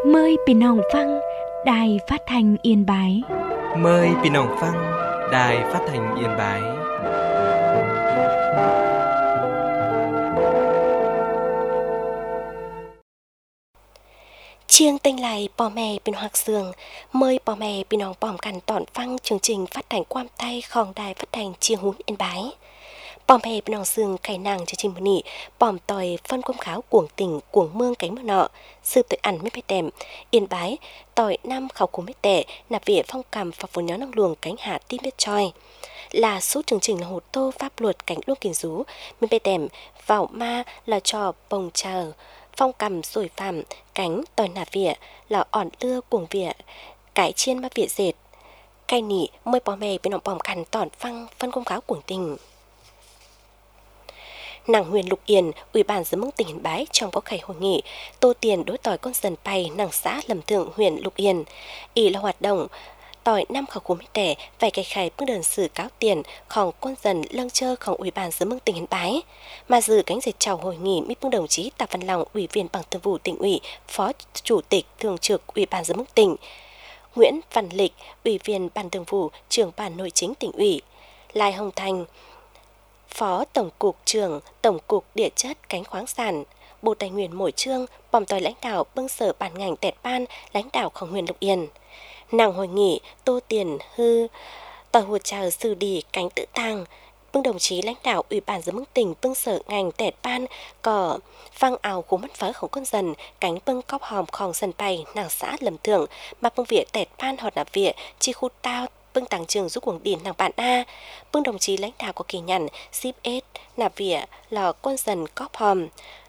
Mờiพี่น้องฟังđài phát thanh Yên Bái. Mời พี่น้องฟัง Đài Phát thanh Yên Bái. Chiêng tên lại bò mè bên hoặc giường, mời bò mè bênน้อง bòmกันตอนฟังchương trình phát thanh quam tayของđài phát thanh Chiêng Hún Yên Bái. ปอมเพเป็นน้องซึ่งไข่นางจะชิมมื้อนี้ปอมต่อยphânความขาวกวงติ่งกวงเมืองไก่เมื่อเนาะสืบต่อยอันไม่ไปแต้มเอียนบายต่อยน้ำเขาคุมไม่แต่นับเวียphong cầm và phun nhó năng luồng cánh hạ tim biết choi là số chương trình là hồ tô pháp luật cảnh luông kiền rú mìnhไปแต้มvào ma là trò bồng chờ phong cầm rồi phạm cánhต่อยnạp vỉa là ỏn lưa cuồng vỉa cải chiên ma vỉa dệt cay nỉ mời bò mèเป็นน้องปอมกันตอนฟังphânความขาวกวงติ่งnàng Huyền Lục Yên, Ủy ban Giám mục tỉnh Yên Bái trong có khải hội nghị tô tiền đối tỏi con dần pay nàng xã Lâm Thượng huyện Lục Yên, ý là hoạt động tỏi năm khẩu cúm tẻ vài cái khải bước đơn xử cáo tiềnของcon dần lâng chơของỦy ban Giám mục tỉnh Yên Bái, mà dự cánh dệt chào hội nghị mỹ bước đồng chí Tạ Văn Long, Ủy viên Ban Thường vụ tỉnh ủy, Phó Chủ tịch Thường trực Ủy ban Giám mục tỉnh, Nguyễn Văn Lịch, Ủy viên Ban Thường vụ, Trưởng ban Nội chính tỉnh ủy, Lai Hồng Thành, Phó Tổng cục trưởng Tổng cục Địa chất Cánh khoáng sản, Bộ Tài nguyên Môi trường, bòm tỏi lãnh đạo bưng sở ban ngành tẹt ban, lãnh đạoของhuyện Lục Yên. Nàng hội nghị tô tiền hư tỏi hùa chào xử đi cánh tự tăng, bưng đồng chí lãnh đạo Ủy ban Giám mục tỉnh bưng sở ngành tẹt ban có phăng ảo của mất phớของcon dần cánh bưng cóp hòmของdần bày nàng xã Lâm Thượng mà bưng viện tẹt ban hoặc là viện chi khu tao bưng tàng trường giúp quảng điển nàng bạn A, bưng đồng chí lãnh đạo có kỳ nhận ship S nạp vỉa lò con dần cóp hòm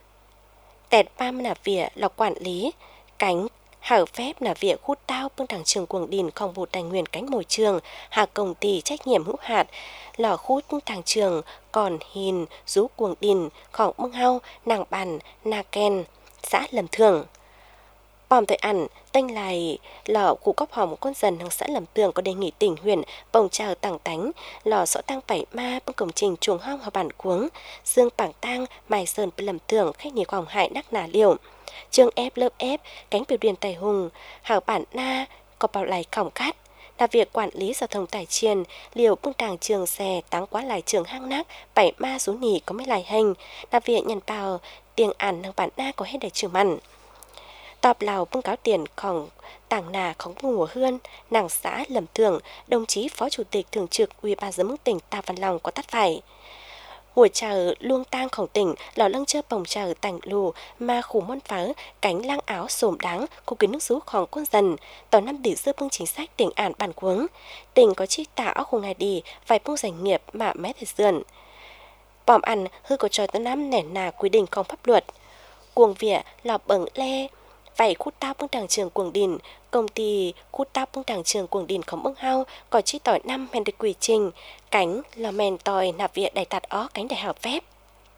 tẹt ba nạp vỉa lò quản lý cánh hở phép nạp vỉa khu tao bưng tàng trường quảng điểnของvụ tài nguyên cánh môi trường hạ công ty trách nhiệm hữu hạn lò khu tàng trường còn hình giúp quảng điểnของbưng hao nàng bàn na ken xã Lâm Thượng. Bòm tội ảnh, tên lại lò cụ cóp hòm con dần hàng xã Lâm Tường có đề nghị tỉnh huyện bồng chào tàng tánh lò sõ tăng bảy ma bưng công trình chuồng hong hòa bản cuống dương bảng tang mài sơn bên Lâm Tường khách nghỉ quảng hại đắc nà liều trường ép lớp ép cánh biểu điền tài hùng hảo bản na có bảo lại cổng cát là việc quản lý giao thông tài chiên liều bưng tàng trường xe táng quá lại trường hang nát bảy ma rú nỉ có mấy lại hành là việc nhận bào tiền ảnh hàng bản na có hết để trừ mặn tọp lào bưng cáo tiềnของtàng nàของmùa hươn nàng xã Lâm Thượng đồng chí Phó Chủ tịch Thường trực Ủy ban Giám mục tỉnh Tạ Văn Long có tắt phải buổi chào luông tangของtỉnh lò lâng chơ bồng chào tành lù mà khủ môn phớ cánh lang áo xồm đáng của kính nước rúของcon dần tỏ năm đỉ dư bưng chính sách tỉnh ản bản cuống tỉnh có chi tạ áo khung ngày đi vài bưng doanh nghiệp mà mé thời dườn bòm ăn hư có trò tới năm nẻ nà quy địnhของpháp luật cuồng vỉa lò bẩn le vậy khu tao bưng tàng trường quảng điển công ty khu tao bưng tàng trường quảng điểnของbưng hao có chi tỏi năm men được quy trình cánh là men tỏi nạp viện đại tạt ó cánh đại hợp phép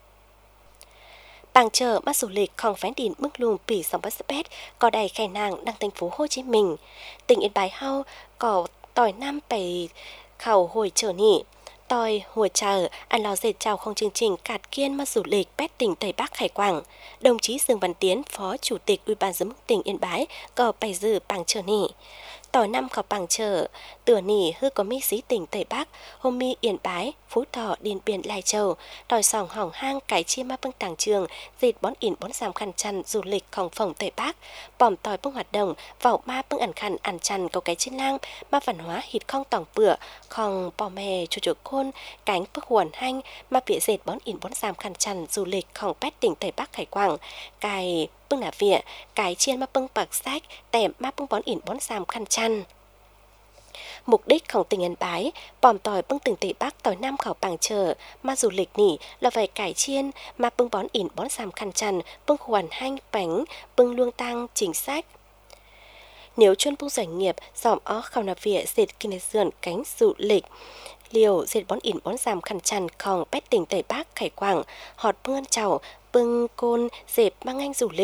bảng chờ bắt du lịchของphán điển mức lùm pỉ sòng bắt spet có đầy khai nàng đăng thành phố Hồ Chí Minh tỉnh Yên Bái hao có tỏi năm bảy khẩu hồi trở nỉ tỏi hùa chờ ăn lò dệt chào không chương trình cạt kiên mắt du lịch pet tỉnh Tây Bắc Hải Quảng đồng chí Dương Văn Tiến Phó Chủ tịch Ủy ban Giám mục tỉnh Yên Bái có bày dự bảng chờ nỉ tỏi năm có bảng chờ tửa nỉ hư có mỹ sĩ tỉnh Tây Bắc hôm mi Yên Bái Phú Thọ Điện Biên Lai Châu tỏi sòng hỏng hang cải chia ma bưng tàng trường dệt bón ỉn bón giảm khăn chăn du lịchของphòng Tây Bắc bòm tỏi bưng hoạt động vào ma bưng ẩn khăn ẩn chăn có cái trên lang ma văn hóa hít không tỏng bựaของbò mè chủ côn cánh bức huẩn hanh ma vỉa dệt bón ỉn bón giảm khăn chăn du lịchของpet tỉnh Tây Bắc Hải Quảng cài bưng nà vỉa cái chiên ma bưng bạc sách tẻm ma bưng bón ỉn bón giảm khăn chăn mục đíchของtỉnh Yên Bái bòm tỏi bưng tỉnh Tây Bắc tỏi năm khảo bảng chờ ma du lịch nỉ là phải cải chiên ma bưng bón ỉn bón giảm khăn chăn bưng huẩn hanh bánh bưng luông tăng chính sách nếu chuyên bưng doanh nghiệp dòm ó khảo nà vỉa dệt kinh dườn cánh du lịch liều dệt bón ỉn bón giảm khăn chănของpet tỉnh Tây Bắc Hải Quảng họt bưng ăn chảo bưng côn dệt mang anh du lịch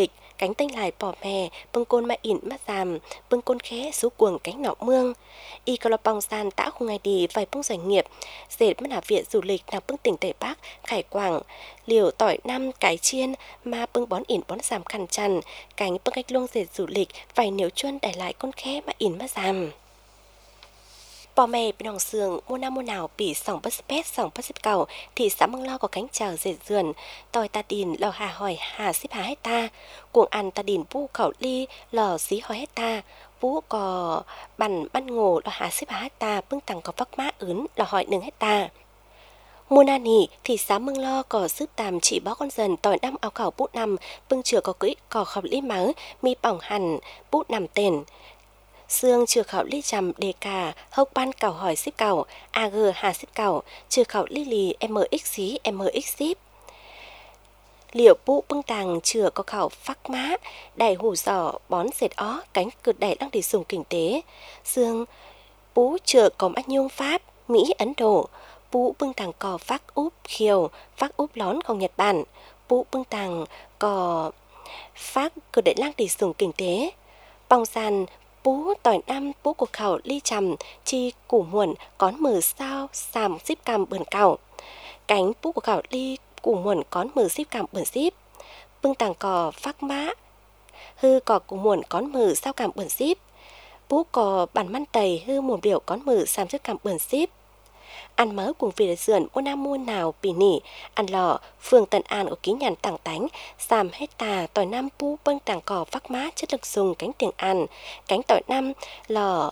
cánh tênh lại bỏ mè bưng côn mà ỉn mắt giảm bưng côn khé xú cuồng cánh nọ mương y có là bong gian tã không ngày đi vài bưng doanh nghiệp dệt mất là viện du lịch nào bưng tỉnh Tây Bắc Khải Quảng liều tỏi năm cái chiên mà bưng bón ỉn bón giảm khăn chăn cánh bưng cách luông dệt du lịch vài nếu chuân để lại con khé mà ỉn mắt giảm bỏ mẹ bên hồng sườn mua năm mua nào bị sòng bất spét sòng bất xếp cầu thì xã Măng Lo có cánh chào dệt dườn tỏi ta đìn lò hà hỏi hà xếp hà hecta cuồng ăn ta đìn bu khẩu ly lò xí hỏi hecta vũ có bằn băn ngổ lò hà xếp hà hecta bưng tăng có vắc mã ướn lò hỏi 1 hecta mua na nỉ thì xã Măng Lo có sức tàm chỉ bó con dần tỏi năm áo khẩu bút năm bưng chừa có cưỡi cò khẩu ly máu mi bỏng hẳn bút nằm tên xương chừa khảo ly chầm đề cà hốc ban cào hỏi xếp cào ag hà xếp cào chừa khảo ly lì mx xí mx xíp liệu bụ bưng tàng chừa có khảo phắc má đẩy hủ giỏ bón dệt ó cánh cực đẩy đang để dùng kinh tế xương bú chừa có anh nhung Pháp Mỹ Ấn Độ bú bưng tàng cò phác úp khiều phác úp lónของNhật Bản bú bưng tàng cò phác cực đẩy đang để dùng kinh tế bong sàn bú tỏi năm bú của khảo ly chầm chi củ muộn cón mờ sao xàm xíp cằm bườn cào cánh bú của khảo ly củ muộn cón mờ xíp cằm bườn xíp bưng tàng cò phác mã hư cò củ muộn cón mờ sao cằm bườn xíp bú cò bản măn tầy hư mồm điệu cón mờ xàm xíp cằm bườn xíp ăn mớ cùng vì dườn mua nam mua nào bì nỉ ăn lò phường Tân An ở ký nhàn tảng tánh xàm hết tà tỏi năm pu bưng tảng cỏ phác má chất lực dùng cánh tiền ăn cánh tỏi năm lò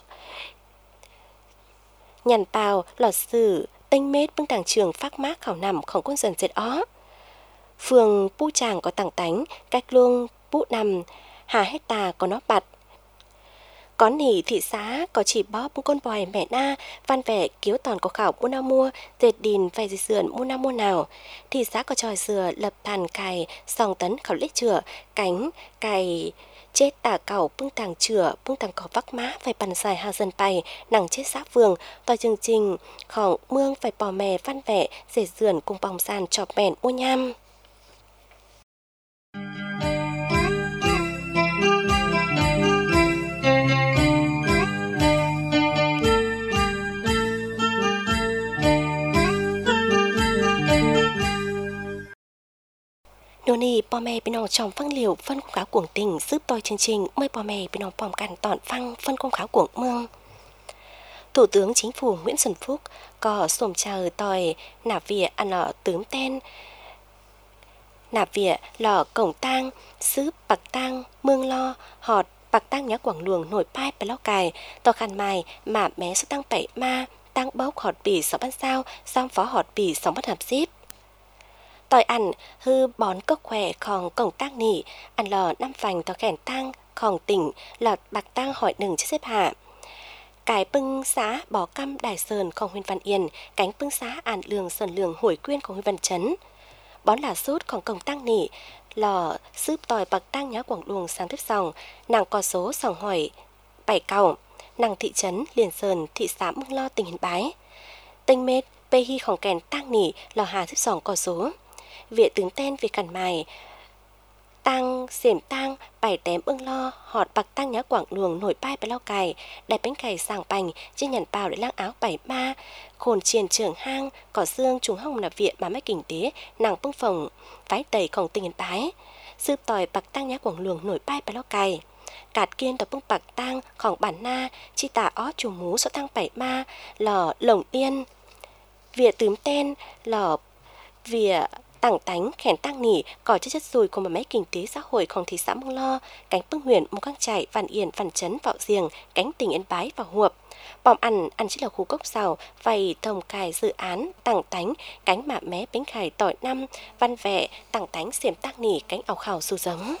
nhàn bào lò sử tênh mết bưng tảng trường phác má khảo nằm không con dần dệt ó phường pu tràng có tảng tánh cách luông pu nằm hà hết tà có nó bặt có nỉ thị xã có chỉ bóp con bòi mẹ na văn vẻ kiếu toàn có khảo mua nào mua dệt đìn vài dì sườn mua nào mua nào thị xã có tròi dừa lập bàn cài sòng tấn khảo lết chửa cánh cài chết tả cẩu bưng tàng chửa bưng tàng cỏ vắc má phải bàn dài hà dân bày nàng chết xã phường tòa chương trình khỏng mương phải bò mè văn vẻ dệt dườn cùng bòng sàn chọp mèn mua nham nô nì bò mè bên nòng trong phăng liều phân công kháo cuồng tình giúp tôi chương trình mời bò mè bên nòng bòm cằn tọn phăng phân công kháo cuồng mương Thủ tướng Chính phủ Nguyễn Xuân Phúc có xồm chờ tòi nạp vỉa ăn lọ tướng tên nạp vỉa lọ cổng tang sứ bạc tang mương lo họt bạc tang nhá quảng luồng nổi pai bè lo cài tò khăn mài mà mé số tăng bảy ma tăng bốc họt bì sáu ban sao xong phó họt bì sáu bắt hạp xíp tỏi ăn hư bón cốc khỏe khòng cổng tang nỉ ăn lò năm vành tò khẻn tang khòng tỉnh lọt bạc tang hỏi đừng cho xếp hạ cái bưng xã bó căm đài sơnของ huyện Văn Yên cánh bưng xã an lường sơn lường hồi quyên của huyện Văn Chấn bón là sútของcổng tang nỉ lò sướp tỏi bạc tang nhá quảng luồng sang tiếp sòng nàng có số sòng hỏi 7 cầu nàng thị trấn Liên Sơn thị xã Mương Lo tỉnh Yên Bái tinh mết bê hiของkèn tang nỉ lò hà tiếp sòng có số viện tướng tên về cằn mài tăng xiểm tăng bảy tém ưng lo họt bạc tăng nhá quảng luồng nổi pai bè lao cài đại bánh cày sàng bành trên nhàn bào để lang áo bảy ma khồn triền trường hang cỏ xương trùng hông là viện mà mấy kinh tế nàng bưng phồng vái tẩyของtình Yên Bái sư tỏi bạc tăng nhá quảng luồng nổi pai bè lao cài cạt kiên tỏi bưng bạc tăngของbản na chi tả ó chủ mú số tăng bảy ma lò lồng yên viện tướng tên lò viện tảng tánh khẻn tăng nỉ có chất dùi của mấy kinh tế xã hộiของthị xã Mương Lo cánh bưng huyện Mù Căng Chải Văn Yên Văn Chấn Vạo Giềng cánh tỉnh Yên Bái và Huệp bòm ăn chỉ là khu cốc xào vầy thông cài dự án tảng tánh cánh mạ mé bánh khải tỏi năm văn vẻ tảng tánh xiểm tăng nỉ cánh ảo khảo su giống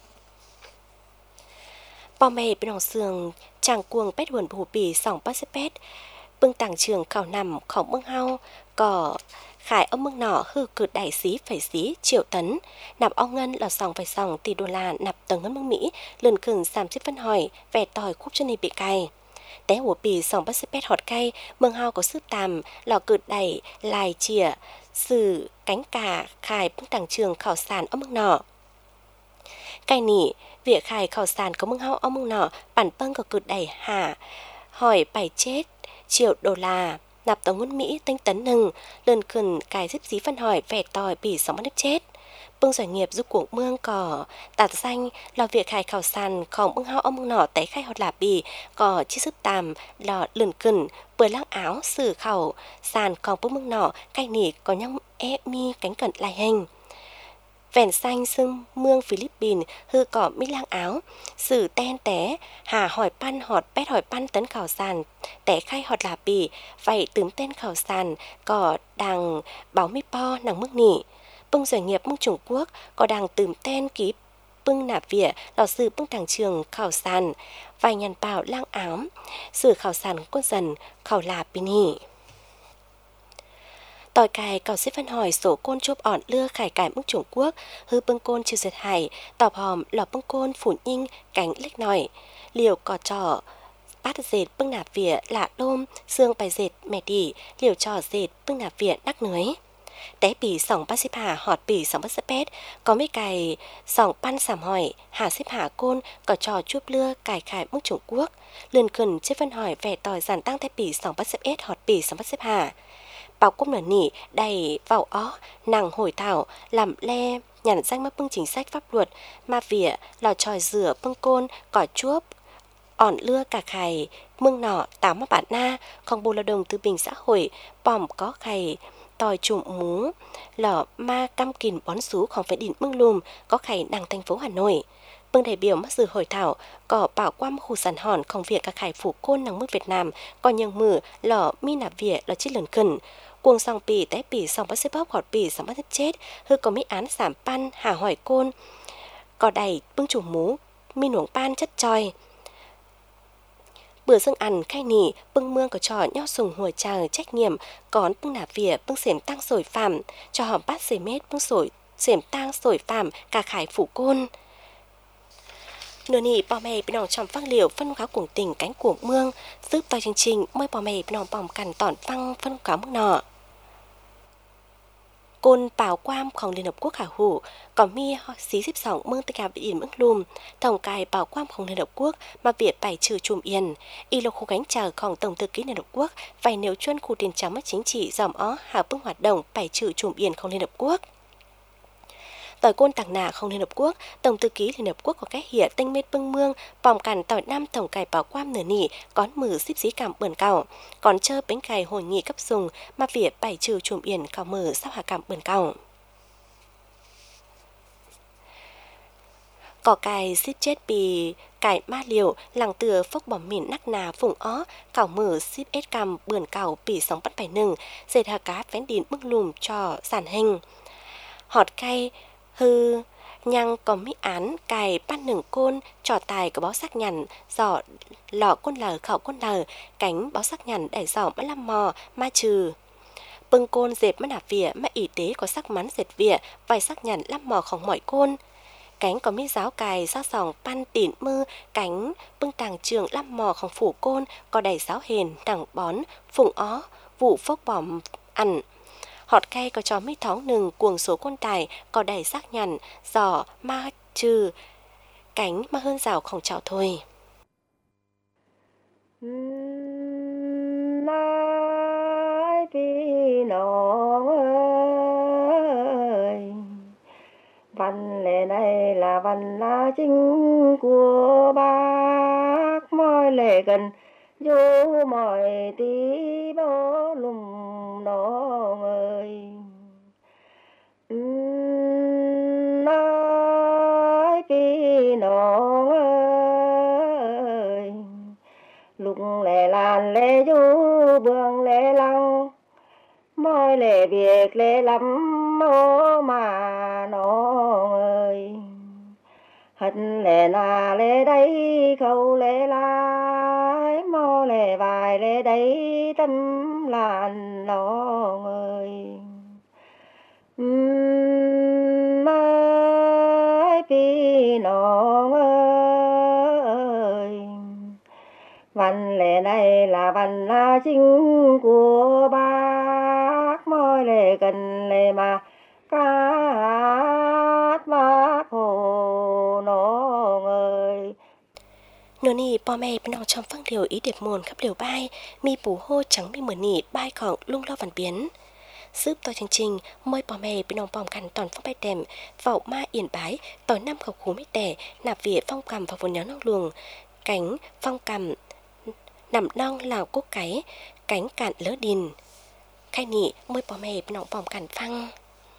bò mè bên hồng sườn chàng cuồng pét huồn bù bì sòng bát xếp pét bưng tảng trường khảo nằm khổng mương hao cỏ khải ông mương nọ hư cử đại xí phải xí triệu tấn nạp ông ngân là sòng phải sòng tỷ đô la nạp tầng ngân mương Mỹ lần khừng xàm xếp phân hỏi vẻ tỏi khúc chân này bị cay té hùa bì sòng bắt xếp pét họt cay mương hao có sức tàm lò cử đẩy lài chìa sử cánh cà khải bưng tảng trường khảo sản ông mương nọ Cái nỉ, việc khai khảo sản có mưng hao ông mưng nọ, bản bâng có cực đẩy hạ, hỏi bài chết, triệu đô la, nạp tổng ngôn Mỹ tinh tấn nừng, lần khẩn cái giúp dí phân hỏi vẻ tòi bị sóng mất chết. Bưng doanh nghiệp giúp cuộc mương có tạt danh là việc khai khảo sảnของmưng hao ông mưng nọ tế khai hoạt là bì có chi sức tàm là lần khẩn bữa lăng áo sử khảo sảnของbưng mưng nọ cái nỉ có nhăng mi cánh cẩn lại hình. Vẻn xanh sưng mương Philippines hư cỏ mỹ lang áo sử ten té hà hỏi pan họt pét hỏi pan tấn khảo sàn té khai họt là bì vậy tướng tên khảo sàn cỏ đằng báo mi po nàng mức nỉ bưng doanh nghiệp mưng Trung Quốc có đằng tướng tên ký bưng nạp vỉa lò sư bưng đằng trường khảo sàn vài nhàn bảo lang áo sử khảo sàn quân dần khảo là bì nỉ. Tỏi cài cầu xếp phân hỏi số côn chốp ỏn lưa khải cải mức Trung Quốc hư bưng côn chiều dệt hải tọp hòm lò bưng côn phủ nhinh cánh lích nòi liều cỏ trò bát dệt bưng nạp vỉa lạ đôm xương bài dệt mẹ đỉ liều trò dệt bưng nạp vỉa đắc nưới té bỉ sòng bát xếp hà họt bỉ sòng bát xếp pét có mấy cài sòng pan sảm hỏi hà xếp hà côn cỏ trò chuốc lưa cài khải mức Trung Quốc lươn khẩn xếp phân hỏi vẻ tỏi giản tăng té bỉ sòng bát xếp ết họt bỉ sòng bát xếp hà bảo cung nở nỉ đầy vào ó nàng hồi thảo làm le nhằn danh mắc bưng chính sách pháp luật ma vỉa lò tròi rửa bưng côn cỏ chuốc ỏn lưa cả khải mương nọ táo mà bản na không bồ lao động từ bình xã hội bòm có khải tòi trụm mú lò ma căm kìn bón xú không phải đỉnh mương lùm có khải đằng thành phố Hà Nội. Bưng đại biểu mắc dự hội thảo có bảo quam khu sản hòn không việc cả khải phủ côn năng mức Việt Nam có nhường mử lò mi nạp vỉa lò chít lần khẩn cuồng song bì té bì song bắt xếp bóp họt bì song bắt chết hư có mỹ án giảm pan hà hỏi côn có đầy bưng chủ mú mi nuống pan chất choi bữa dương ăn khai nỉ bưng mương có trò nho sùng hồi tràng trách nhiệm còn bưng nạp vỉa bưng xềm tăng sổi phạm cho hòm bát xềm mét bưng sổi xềm tăng sổi phạm cả khải phủ côn nửa nỉ bò mè bên nòng trong văng liều phân kháo cuồng tình cánh cuồng mương giúp tòi chương trình mời bò mè bên nòng bòm cằn tỏn văng phân kháo mương nọ côn bảo quamของLiên Hợp Quốc khả hủ có mi xí xếp sòng mương tây cà biển mương lùm tổng cài bảo quamของLiên Hợp Quốc mà Việt bài trừ chùm yên y lô khu gánh chờของtổng thư ký Liên Hợp Quốc phải nếu chuyên khu tiền trắng mất chính trị dòm ó hà bưng hoạt động bài trừ chùm yênของLiên Hợp Quốc tỏi côn tàng nà không Liên Hợp Quốc tổng thư ký Liên Hợp Quốc có cái hiện tinh mết bưng mương bòm cằn tỏi năm tổng cài bảo quam nửa nỉ có mử xíp xí cảm bờn cầu còn chơ bánh cài hội nghị cấp dùng mà Việt bài trừ chùm yên cầu mử sao hà cảm bờn cầu cỏ cài xíp chết bì cải ma liều làng từa phốc bỏm mìn nắc nà phùng ó cảo mử xíp ết cằm bờn cầu bì sóng bắt bài nừng dệt hà cá vén đín bưng lùm cho sản hình họt cay hư nhang có mỹ án cài pan nừng côn trò tài có bó sắc nhằn giỏ lọ côn lờ khẩu côn lờ cánh bó sắc nhằn đẩy giỏ mã lâm mò ma trừ bưng côn dệt mã nạp vỉa mã y tế có sắc mắn dệt vỉa vài sắc nhằn lăm mòของmọi côn cánh có mỹ giáo cài sao sòng pan tỉn mư cánh bưng tàng trường lăm mòของphủ côn có đầy giáo hền đằng bón phụng ó vụ phốc bỏm ăn họt cay có chó mít thóng nừng cuồng số côn tài có đầy sắc nhằn giỏ ma trừ cánh mà hơn rào không chảo thôi Lai phi nong ơi văn lệ này là văn lá chính của bác mọi lệ gần vô mọi tí bó lùm nong ơi nói phi nong ơi lục lệ làn lệ du bường lệ lăng mọi lệ việc lệ lắm mô mà nong ơi hận lệ là lệ đấy khâu lệ lại mô lệ vài lệ đấy tâm làn nong ơi mai phi nong ơi văn lệ này là văn là chính của bác mọi lệ gần lệ mà cát bác hồ nó mi po mẹ bên nòng trong phăng điều ý đẹp mồn khắp liều bay mi bù hô trắng mi mờ nỉ bay khỏng lung lo văn biến giúp tôi chương trình mời po mẹ bên nòng bom cằn toàn phong bay đèm vậu ma yển bái tỏi năm khẩu khú mít đẻ nạp vỉa phong cầm và vốn nhớ nong luồng cánh phong cầm nằm nong lào cúc cái cánh cạn lỡ đình khai nị môi bỏ mẹ bên nọng bòm cản phăng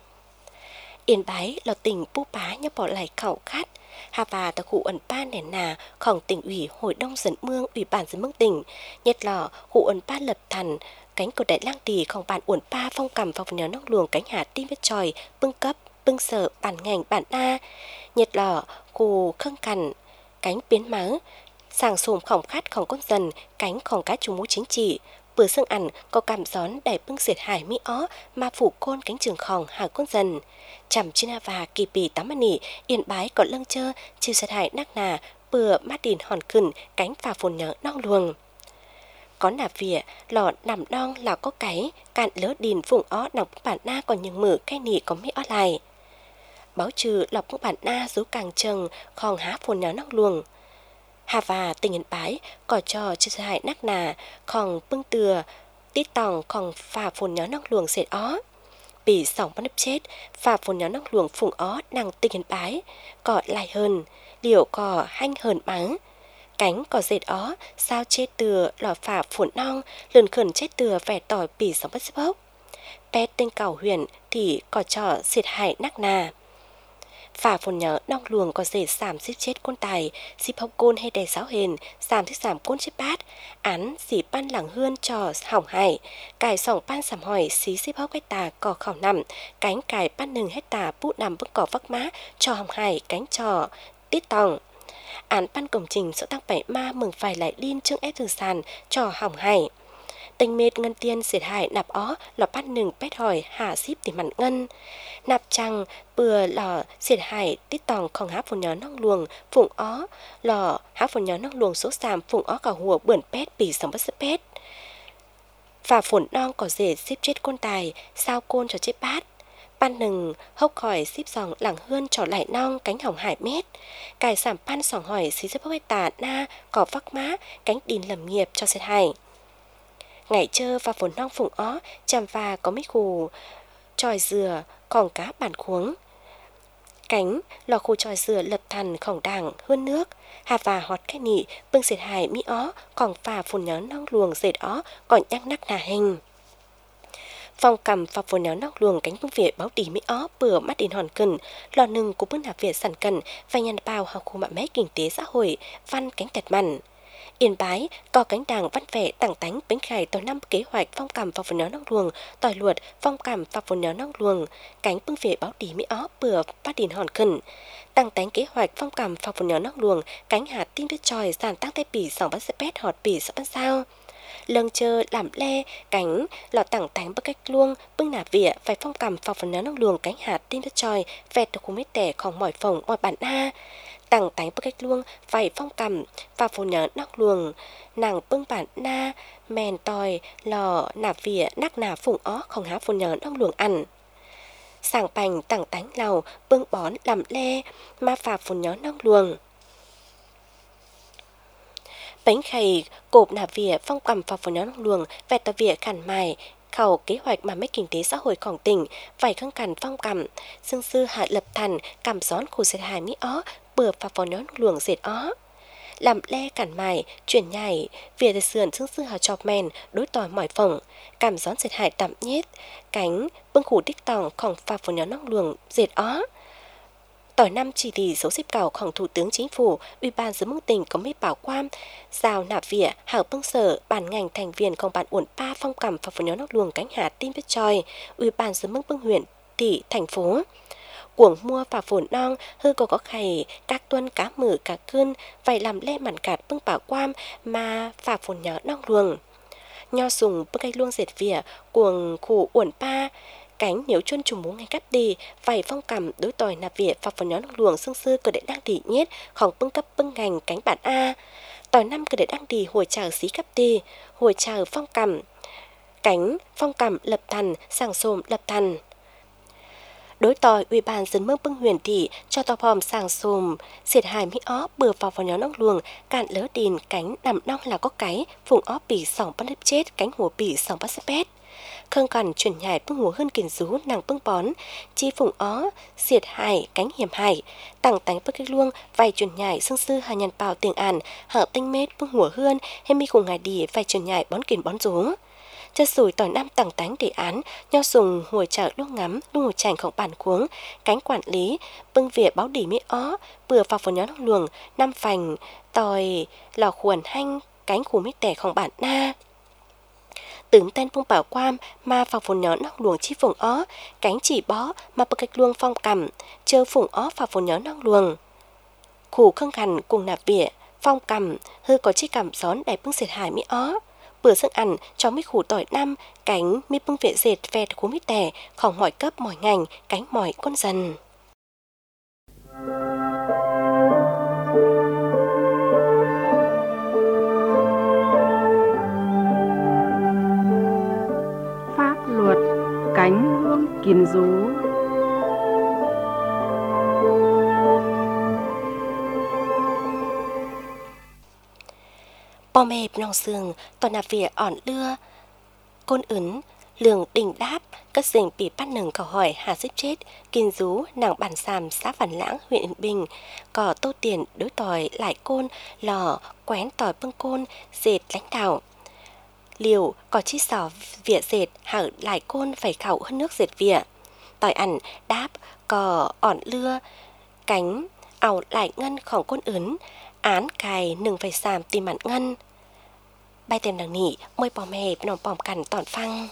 yên bái là tỉnh pu bá nhớ bỏ lại khẩu khát hà và tờ khu ẩn ban nền nà khổng tỉnh ủy hội đông dân mương ủy ban dân mương tỉnh nhất là khu ẩn ban lập thần cánh của đại lang tỳ khổng bản uẩn pa phong cầm vào nhớ nong luồng cánh hạ tim vết tròi bưng cấp bưng sở bản ngành bản a nhất là khu khâng cằn cánh biến máu sàng sùm khổng khát khổng con dần cánh khổng cá chủ mũ chính trị bữa xương ăn có cảm gión đẩy bưng diệt hải mỹ ó mà phủ côn cánh trường khòng hàng con dần chằm trên và kỳ bì tám nỉ yên bái có lâng chơ chiêu sát hải nắc nà bừa mát đìn hòn khẩn cánh phà phồn nhớ nong luồng có nà vỉa lọ nằm nong là có cái cạn lỡ đìn vùng ó nòng bản na còn những mử cái nỉ có mỹ ó lại báo trừ lọc bản na rú càng trần khòng há phồn nhớ nong luồng hà và tình yên bái có cho chiêu hại nắc nà khòng bưng từa tít tòng khòng phà phồn nhớ nong luồng dệt ó bị sòng bắt nấp chết phà phồn nhớ nong luồng phùng ó nàng tình yên bái có lại hơn liệu có hanh hờn mắng cánh có dệt ó sao chết từa lò phà phồn nong lườn khẩn chết từa vẻ tỏi bị sòng bắt bốc bé tên cầu huyền thì có cho diệt hại nắc nà phà phồn nhớ nong luồng có dễ giảm giết chết côn tài xịp hốc côn hay đè giáo hền giảm thích giảm côn chết bát án xỉ ban lẳng hươn cho hỏng hại cài sòng ban giảm hỏi xí xịp hốc hết tà cỏ khảo nằm cánh cài ban nừng hết tà bút nằm bức cỏ vắc má cho hỏng hại cánh trò tiết tòng án ban công trình sẽ tăng bảy ma mừng phải lại liên trương ép thường sàn cho hỏng hại tình mệt ngân tiên diệt hại nạp ó lò bắt nừng pét hỏi hạ xíp tìm mặn ngân nạp trăng bừa lò diệt hại tít tòng không há phồn nhớ nong luồng phụng ó lò há phồn nhớ nong luồng số sàm phụng ó cả hùa bưởi pét bị sống bất pét và phồn nong có dễ xếp chết côn tài sao côn cho chết bát ban nừng hốc khỏi xíp dòng lẳng hươn trò lại nong cánh hỏng hải mét cài sảm pan sòng hỏi xí xếp hốc tà na cỏ vắc má cánh đìn lầm nghiệp cho diệt hại ngày chơ và phồn nong phụng ó chằm và có mấy khù tròi dừa còn cá bản khuống cánh lò khu tròi dừa lập thần khổng đảng hơn nước hà và hót cái nị bưng diệt hài mỹ ó còn phà phồn nhớ nong luồng dệt ó còn nhắc nắc nà hình phong cầm và phồn nhớ nong luồng cánh bưng việt báo đỉ mỹ ó bừa mắt đìn hòn cần lò nừng của bưng nạp việt sản cần và nhàn bào học khu mạng mé kinh tế xã hội văn cánh tẹt mặn yên bái có cánh đảng văn vẻ tảng tánh bến khải tàu năm kế hoạch phong cầm và phồn nhớ nong luồng tỏi luật phong cầm và phồn nhớ nong luồng cánh bưng về báo đỉ mỹ ó bừa bát đìn hòn khẩn tăng tánh kế hoạch phong cầm và phồn nhớ nong luồng cánh hạt tim đứt tròi giàn tăng tay bỉ sòng bắt pét họt bỉ sòng bắt sao lâng chơ làm le cánh lọ tảng tánh bất cách luông bưng nà vỉa phải phong cầm và phồn nhớ nong luồng cánh hạt tim đứt tròi vẹt được khu mít tẻ khòng mỏi phồng ngoài bản a tặng tánh bất cách luông phải phong cầm và phồn nhớ nong luồng nàng bưng bản na mèn tòi lò nạp vỉa nắc nà phùng ó không há phồn nhớ nong luồng ăn sảng bành tặng tánh lầu bưng bón làm le ma phà phồn nhớ nong luồng bánh khầy cộp nạp vỉa phong cầm và phồn nhớ nong luồng vẹt tờ vỉa khản mài khẩu kế hoạch mà mấy kinh tế xã hộiของtỉnh phải khăng cằn phong cầm xương sư hạ lập thần cảm gión khu diệt hài mỹ ó bừa và phồn nhớ nong luồng dệt ó làm le cản mài chuyển nhảy vỉa để sườn xương sư hạ chọc mèn đối tỏi mỏi phồng cảm gión dệt hài tạm nhết cánh bưng khủ đích tòng khổng và phồn nhớ nong luồng dệt ó tỏi năm chỉ thị số xếp cầuของthủ tướng chính phủ ủy ban dân mương tỉnh có mấy bảo quan giao nạp vỉa hảo bưng sở bản ngành thành viênของbản uẩn pa phong cầm và phồn nhớ nong luồng cánh hạ tim vết tròi ủy ban dân mương bưng huyện thị thành phố cuồng mua và phồn nong hư có khầy các tuân cá mử cá cươn phải làm le mặn cạt bưng bảo quan mà phà phồn nhớ nong luồng nho sùng bưng cây luông dệt vỉa cuồng khủ uẩn pa cánh nếu chuân trùng muốn ngay cắp đi phải phong cầm đối tỏi nạp vỉa và phồn nhớ nong luồng xương sư cơ đệ đang đỉ nhiết khổng bưng cấp bưng ngành cánh bản a tỏi năm cơ đệ đang đỉ hồi chào xí cắp đi hồi chào phong cầm cánh phong cầm lập thần sàng sồm lập thần Đối tỏi Ủy ban dân mương bưng huyền thị cho tò phòm sàng xùm, xiệt hài mỹ ó bừa vào nhóm nong luồng, cạn lỡ đìn cánh nằm nong là có cái, phùng ó bỉ sòng bắt nếp chết, cánh hùa bỉ sòng bắt pét. Khương cằn chuyển nhảy bưng hùa hơn kiền rú nàng bưng bón, chi phùng ó, xiệt hài cánh hiểm hài, tặng tánh bức cách luông, vài chuyển nhảy xương sư hà nhàn bào tiền ản, hở tinh mết bưng hùa hơn, hay mi khùng ngài đỉ vài chuyển nhảy bón kiền bón rú. Chất sủi tỏi năm tặng tánh đề án, nho sùng hồi chợ lúc ngắm, lúc ngồi chảnh khổng bản cuống, cánh quản lý, bưng vỉa báo đỉ mỹ ó, bừa vào phố nhóm luồng, năm phành, tỏi, lò khuẩn hanh, cánh khu mít tẻ khổng bản na. Tướng tên phong bảo quam mà vào phố nhóm nong luồng chi phùng ó, cánh chỉ bó mà bậc cách luông phong cầm, chơ phùng ó vào phố nhóm nong luồng. Khủ khương khằn cùng nạp vỉa, phong cầm, hư có chi cầm gión đẹp bưng xiệt hải mỹ ó. Bữa sức ăn cho mít khủ tỏi năm, cánh mi bưng vệ dệt vẹt khú mít tẻ, khỏng mỏi cấp mỏi ngành, cánh mỏi con dần. Pháp luật cánh hương kiền rú. Bò mẹp nòng sườn, toàn nạp vỉa ỏn lưa, côn ứng, lường đỉnh đáp, cất dình bị bắt nừng câu hỏi hà xếp chết, kiên rú, nàng bản sàm xã Văn Lãng, huyện Yên Bình, cỏ tô tiền đối tỏi lại côn, lò, quén tỏi bưng côn, dệt lãnh đạo. Liều, có chi sỏ vỉa dệt, hở lại côn phải khẩu hơn nước dệt vỉa. Tỏi ẩn, đáp, cỏ ỏn lưa, cánh, ảo lại ngân khỏng côn ứng, án cài nừng phải sàm tìm mặn ngân. Bài tên đằng nỉ, môi bò mè nòng bòm cằn tòn phăng.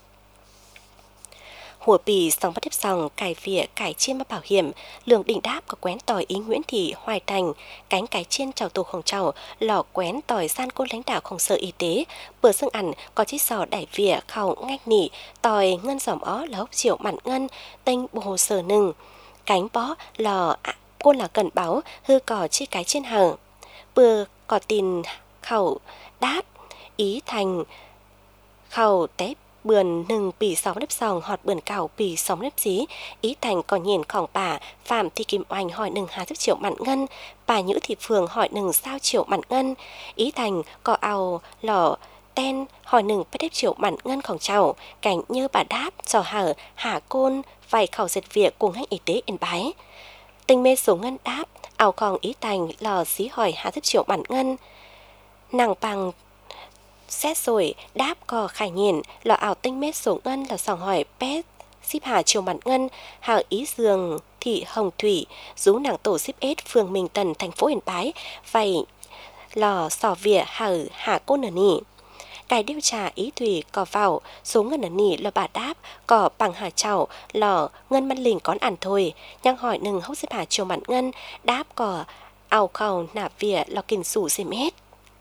Hùa bì sòng bắt tiếp sòng, cài vỉa, cài chiên mà bảo hiểm, lường đỉnh đáp có quén tỏi ý Nguyễn Thị Hoài Thành, cánh cái chiên chào tù khổng trào, lò quén tỏi san côn lãnh đạo khổng sở y tế, bữa xương ẩn có chiếc sò đẩy vỉa khẩu ngách nỉ, tỏi ngân giỏm ó là hốc triệu mặn ngân, tinh bồ hồ sở nừng, cánh bó lò côn là cần báo, hư cỏ chi cái chiên hở, bữa có tin khẩu đáp, ý thành khẩu tép bườn nừng bỉ sóng nếp sòng họt bườn cào bỉ sóng nếp xí, ý thành còn nhìn khỏng bà Phạm Thị Kim Oanh hỏi nừng hà thức triệu mặn ngân, bà Nhữ Thị Phường hỏi nừng sao triệu mặn ngân, ý thành có ào lò ten hỏi nừng bắt đếp triệu mặn ngân khỏng trào, cảnh như bà đáp trò hở hạ côn vài khẩu dệt việc cùng hãnh y tế Yên Bái. Tình mê số ngân đáp ào còn ý thành lò xí hỏi hà thức triệu mặn ngân, nàng bằng xét rồi đáp cò khải nhìn lò ảo tinh mết số ngân là sòng hỏi pet ship hà triều mặt ngân hà ý giường thị hồng thủy rú nàng tổ ship s phường Minh Tần thành phố Yên Bái vậy lò sò vỉa hở hà cô nở nỉ cái điều trà ý thủy cò vào số ngân nở nỉ là bà đáp cò bằng hà chảo lò ngân măn lình con ăn thôi nhang hỏi nừng hốc ship hà triều mặt ngân đáp cò ảo khẩu nạp vỉa lò kình sủ xem hết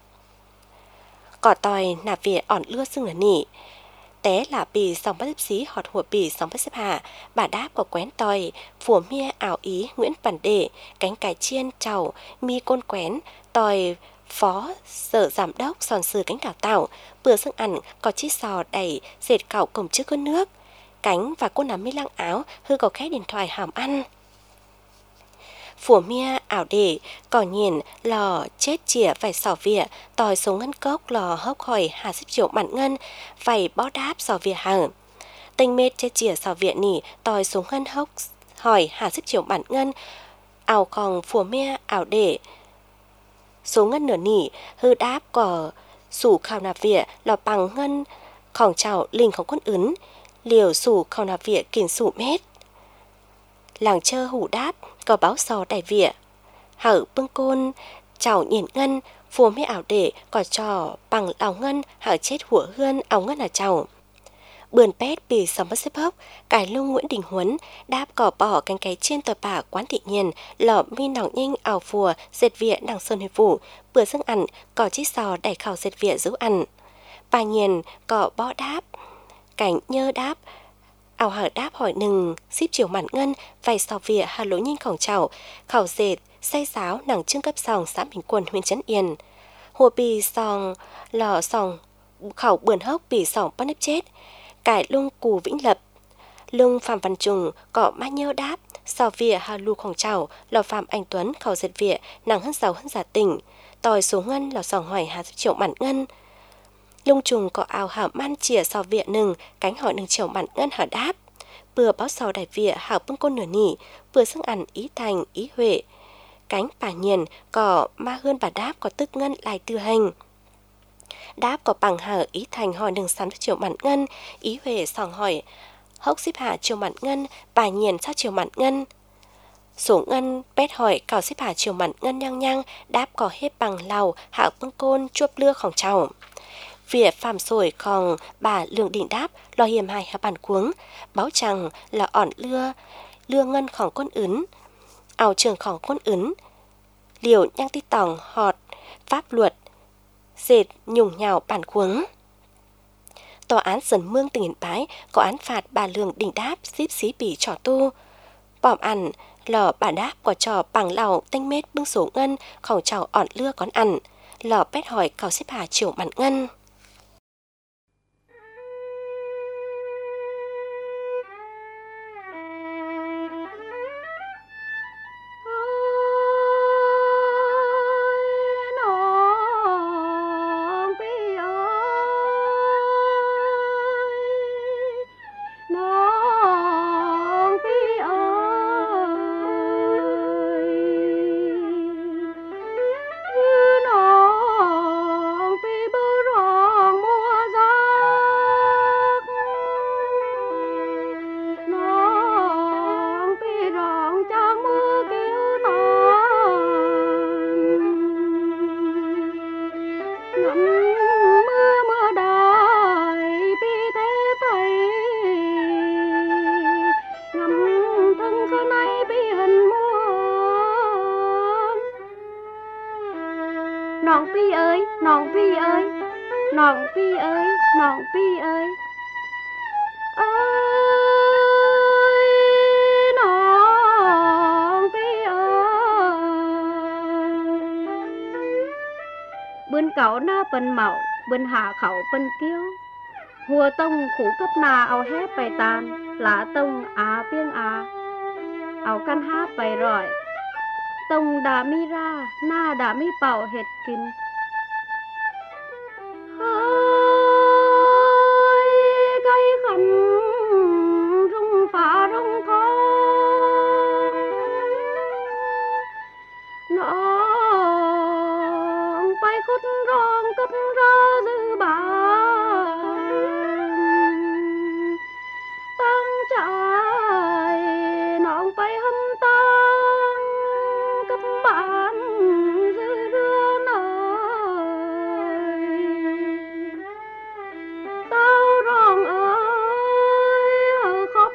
cỏ tỏi nạp vỉa ỏn lưa xương là nỉ té là bì sòng bắt xếp xí họt hùa bì sòng bắt xếp hạ bà đáp có quén tỏi phùa mia ảo ý Nguyễn Bản Đệ cánh cải chiên trầu mi côn quén tỏi phó sở giám đốc sòn sừ cánh đào tạo bữa xương ăn có chiếc sò đầy dệt cạo cổng trước cơn nước cánh và cô nắm mi lăng áo hư có khách điện thoại hàm ăn phùa mia ảo để cỏ nhìn lò chết chìa phải sò vỉa tỏi sống ngân cốc lò hốc hỏi hà xếp triệu mặn ngân phải bó đáp sò vỉa hở tinh mết chết chìa sò vỉa nỉ tỏi sống ngân hốc hỏi hà xếp triệu mặn ngân ảo còn phùa mia ảo để số ngân nửa nỉ hư đáp cỏ sủ khảo nạp vỉa lò bằng ngân khỏng trào linh không quân ứng liều sủ khảo nạp vỉa kìm sủ mét làng chơ hủ đáp có báo sò đại vỉa hở bưng côn chảo nhìn ngân phùa mê ảo để có trò bằng ảo ngân hở chết hủa hươn ảo ngân là chảo bườn pét bì sóng bắt xếp hốc cải lung Nguyễn Đình Huấn đáp cỏ bỏ cánh cái trên tòa bà quán thị nhiên lọ mi nòng nhinh ảo phùa dệt vỉa đằng sơn huy phủ bữa dương ăn có chiếc sò đẩy khảo dệt vỉa giữ ăn bà nhiên có bó đáp cảnh nhơ đáp ảo hở đáp hỏi nừng ship chiều mặn ngân vài sò vỉa hà lối nhìn khổng chảo khảo dệt say sáo nằng trưng cấp sòng xã Bình Quân huyện Trấn Yên hùa bì sòng lò sòng khảo bườn hốc bì sòng bắt nếp chết cải lung cù Vĩnh Lập Lung Phạm Văn Trùng có bao nhiêu đáp, so vỉa hà lu khổng trào, lò Phạm Anh Tuấn khẩu giật vỉa, nàng hơn giàu hơn giả tỉnh, tòi số ngân lò sòng hỏi 20 triệu bản ngân. Lung Trùng có ảo hảo man chìa so vỉa nừng, cánh hỏi nừng triệu bản ngân hở đáp. Bừa báo sò đại vỉa hảo bưng côn nửa nỉ, vừa xưng ăn ý thành, ý huệ. Cánh bà nhiên có ma hơn bà đáp có tức ngân lại tư hành. Đáp có bằng hở ý thành hỏi nừng 60 triệu bản ngân, ý huệ sòng hỏi hốc xếp hạ triệu bản ngân, bà nhiên 6 triệu bản ngân. Số ngân bét hỏi cào xếp hạ triệu bản ngân nhang nhang, đáp có hết bằng lầu hảo bưng côn chuốc lưa khổng trào. Việc phạm sổi còn bà lượng định đáp lo hiểm hại hạ bản cuống, báo chẳng là ỏn lưa ngân khổng con ứng, ảo trường khổng con ứng, liều nhang tí tòng họt, pháp luật, dệt nhùng nhào bản cuống. Tòa án Dần Mương tỉnh Yên Bái có án phạt bà lượng định đáp xíp xí bỉ trò tu. Bỏm ăn lò bà đáp có trò bằng lầu tanh mết bưng số ngân khổng trào ỏn lưa con ăn, lò bét hỏi cào xếp hạ triệu bản ngân. Nòng Pi ơi, nòng Pi ơi, nòng Pi ơi, nòng Pi ơi. Ơi nòng Pi ơi. Bên cậu na bên mậu, bên hạ khẩu bên kiêu. Hùa tông khủ cấp na ao hép bài tàn, lá tông á biêng á. Ao căn hát bài rồi. Tông đã mi ra, na đã mi bảo hết kinh. Hơi cây khăn rung phá rung thô. Nó bay khút rong cấp ra dư bàn. Tăng trái nó bay hâm tăng cấp bạn dư đưa nơi. Tao rong ơi ở khóc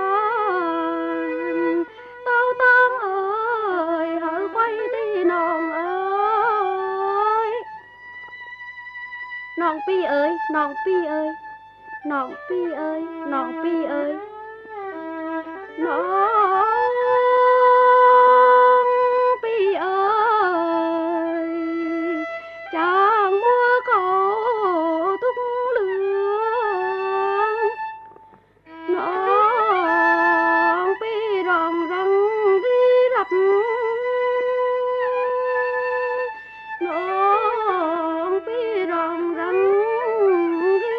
bàn. Tao tăng ơi ở quay đi nòng ơi. Nòng Pi ơi, nòng Pi ơi, nòng Pi ơi, nòng Pi ơi. Nòng Pi ơi, chàng mua khổ thúc lương. Nòng Pi ròng răng đi rập. Nòng Pi ròng răng đi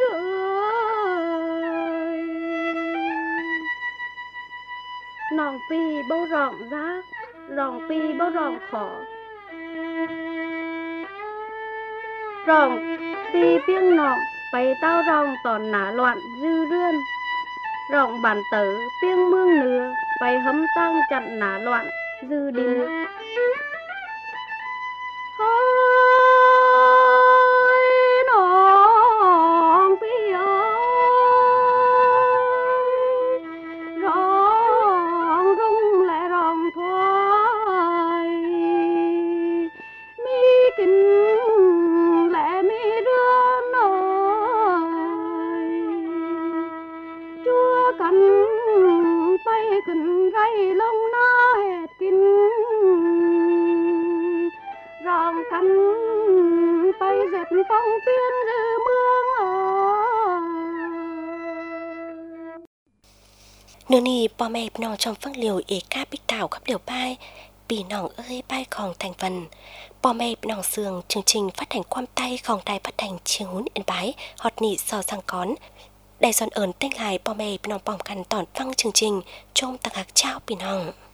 rưỡi. Nòng Pi bố rộng rác, ròng Pi bố rộng khó. Ròng Pi biêng nọng, bày tao ròng tòn nả loạn dư rươn. Ròng bản tử biêng mương nừa, bày hấm tăng chặn nả loạn dư đình. Hơi nòng Pi ơi, ròng rung lại ròng thoại. Mi kinh lại mi đưa nơi. Chúa cắn bay kinh ray lông na hết kinh. Ròng cắn bay dệt phong tiên dư mương ơi. Nương ni bò mẹ nong trong phăng liều ế ca bích tảo khắp điều bai. Bì nòng ơi bai khòng thành vần. Bò mẹ nong sườn chương trình phát hành quam tay khòng đài phát hành chiêng hún Yên Bái họt nị sò sang cón. Đại son ơn tên lại bò mẹ nong bòm khăn tỏn phăng chương trình trong tặng hạc trao bì nòng.